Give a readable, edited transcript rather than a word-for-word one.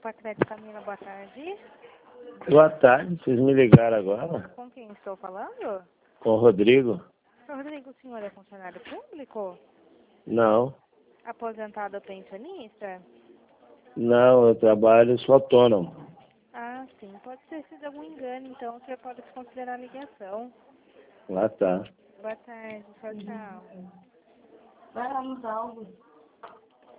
Copacred Camila, boa tarde. Boa tarde, vocês me ligaram agora? Com quem estou falando? Com o Rodrigo? Sr. Rodrigo, o senhor é funcionário público? Não, Aposentado ou pensionista? não, eu trabalho, sou autônomo. Ah, sim. Pode ter sido algum engano, então o senhor pode considerar a ligação. Lá tá. Boa tarde, tchau, tchau. Vai lá no salvo.